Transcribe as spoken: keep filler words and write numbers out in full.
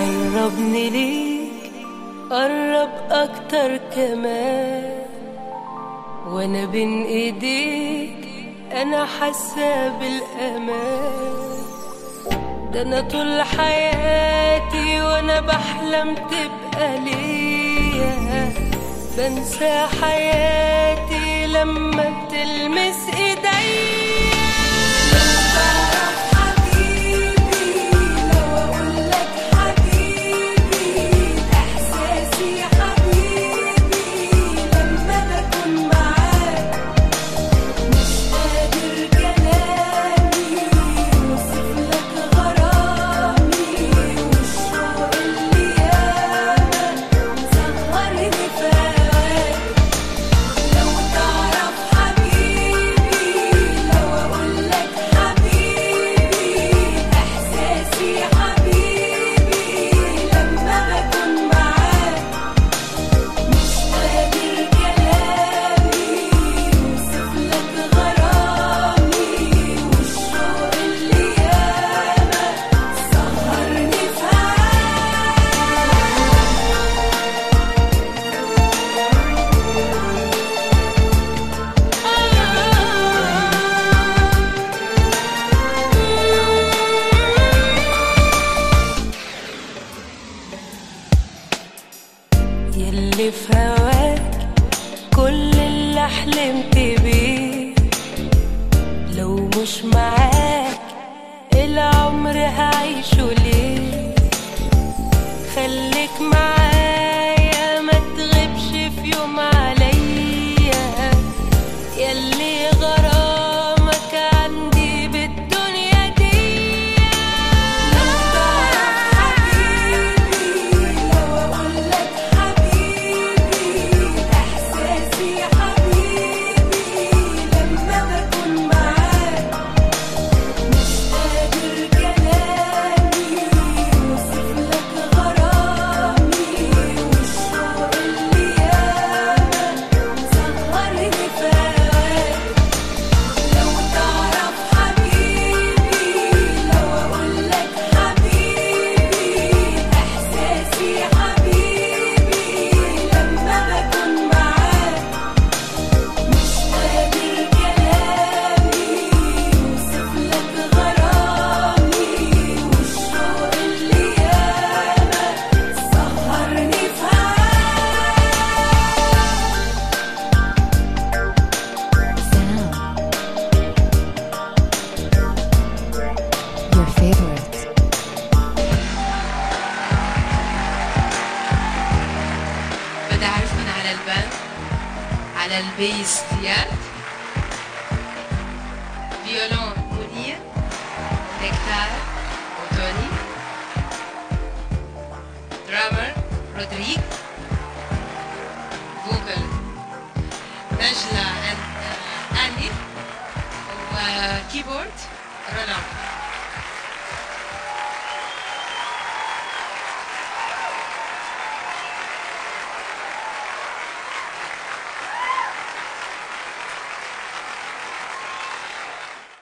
قربني ليك، قرب اكتر كمان، وانا بين ايديك انا حاسه بالامان. ده انا طول حياتي وانا بحلم تبقى ليا، بنسى حياتي لما بتلمس ايديا. يلي في هواك كل اللي حلمت بيه، لو مش معاك العمر هعيشه ليه؟ خليك معايا ما تغيبش في يوم عليا، يلي غرامك عندي بالدنيا دي. بدي أعرف من على الباند، على البيس زياد، فيولون منير، تكتار وتوني، درامر رودريك، فوكل نجلة أندي، وكيبورد رونالد.